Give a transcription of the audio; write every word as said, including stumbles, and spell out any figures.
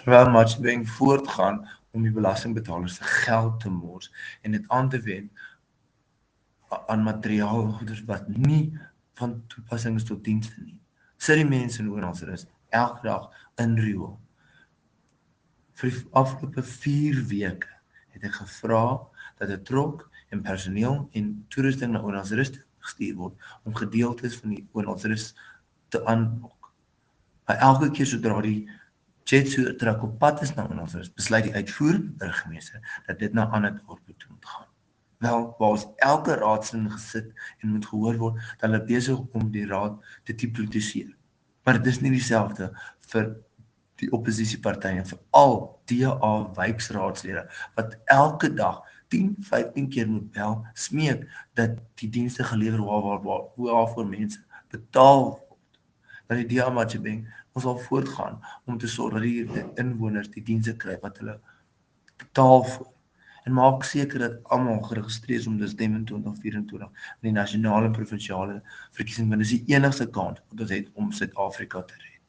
terwyl Machibeng voortgaan om die belastingbetalers se geld te mors en dit aan te wend aan materiaalgoeders wat nie van toepassing is tot dienste nie. Sit die mense in Oornelsrus elke dag in Rio. Vir die afgelope vier weke het ek gevra dat 'n trok en personeel en toerusting na Oornelsrus gestuur word om gedeeltes van die Oornelsrus te aanblok. Maar elke keer sodra die jet so trek op pad is na Oornelsrus, besluit die uitvoerende burgemeester dat dit na ander dorpe toe moet gaan. Wel, waar ons elke raadslid gesit en moet gehoor word, dat hulle besig om die raad te diplomatiseer. Maar dit is nie dieselfde vir die oppositiepartye, veral D A wijksraadslede, wat elke dag tien, vyftien keer moet bel, smeek dat die dienste gelewer waar, waar, waar, waarvoor mense betaal word. Dat die D A Machibeng ons sal voortgaan om te sorg dat die inwoners die dienste kry wat hulle betaal voor. En maak seker dat almal geregistreer is om te stem in twintig vyf-en-twintig in die nasionale en provinsiale verkiesing, want dis die enigste kans wat ons het om Suid-Afrika te red.